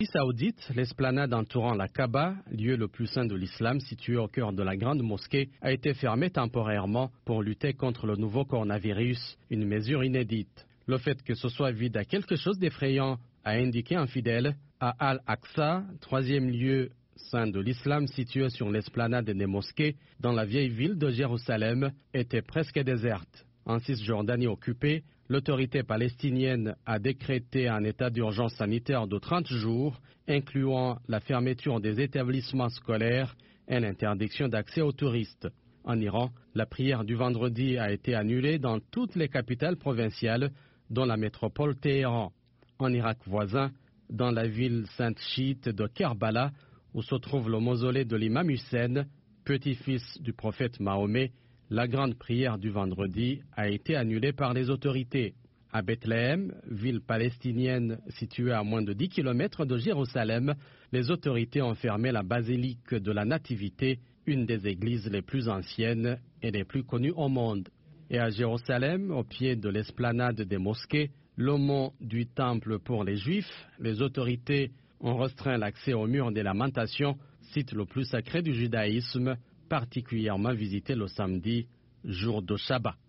Saoudite, l'esplanade entourant la Kaaba, lieu le plus saint de l'islam situé au cœur de la grande mosquée, a été fermée temporairement pour lutter contre le nouveau coronavirus, une mesure inédite. Le fait que ce soit vide a quelque chose d'effrayant, a indiqué un fidèle, à Al-Aqsa, troisième lieu saint de l'islam situé sur l'esplanade des mosquées, dans la vieille ville de Jérusalem, était presque déserte. En Cisjordanie occupée, l'autorité palestinienne a décrété un état d'urgence sanitaire de 30 jours, incluant la fermeture des établissements scolaires et l'interdiction d'accès aux touristes. En Iran, la prière du vendredi a été annulée dans toutes les capitales provinciales, dont la métropole Téhéran. En Irak voisin, dans la ville sainte chiite de Kerbala, où se trouve le mausolée de l'imam Hussein, petit-fils du prophète Mahomet, la grande prière du vendredi a été annulée par les autorités. À Bethléem, ville palestinienne située à moins de 10 km de Jérusalem, les autorités ont fermé la basilique de la Nativité, une des églises les plus anciennes et les plus connues au monde. Et à Jérusalem, au pied de l'esplanade des mosquées, le mont du temple pour les Juifs, les autorités ont restreint l'accès au mur des Lamentations, site le plus sacré du judaïsme, particulièrement visité le samedi, jour de Shabbat.